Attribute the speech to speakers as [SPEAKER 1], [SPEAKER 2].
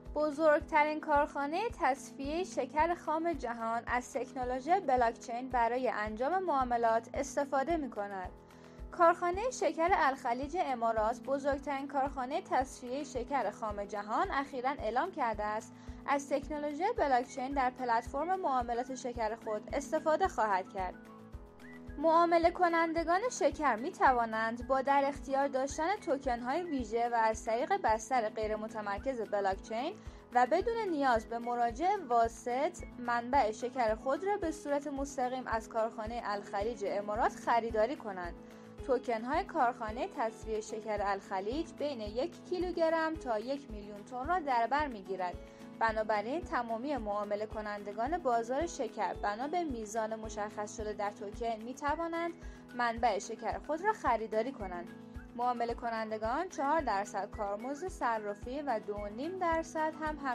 [SPEAKER 1] بزرگترین کارخانه تصفیه شکر خام جهان از تکنولوژی بلاکچین برای انجام معاملات استفاده می‌کند. کارخانه شکر الخلیج امارات، بزرگترین کارخانه تصفیه شکر خام جهان، اخیراً اعلام کرده است از تکنولوژی بلاکچین در پلتفرم معاملات شکر خود استفاده خواهد کرد. معامله کنندگان شکر می توانند با در اختیار داشتن توکن های ویژه و از طریق بستر غیر متمرکز بلاکچین و بدون نیاز به مراجع واسط منبع شکر خود را به صورت مستقیم از کارخانه الخلیج امارات خریداری کنند. توکن های کارخانه تصفیه شکر الخلیج بین 1 کیلوگرم تا 1 میلیون تن را در بر می گیرد. بنابراین تمامی معامله کنندگان بازار شکر بنا به میزان مشخص شده در توکن می توانند منبع شکر خود را خریداری کنند. معامله کنندگان 4% کارمزد صرافی و 2.5% هم حق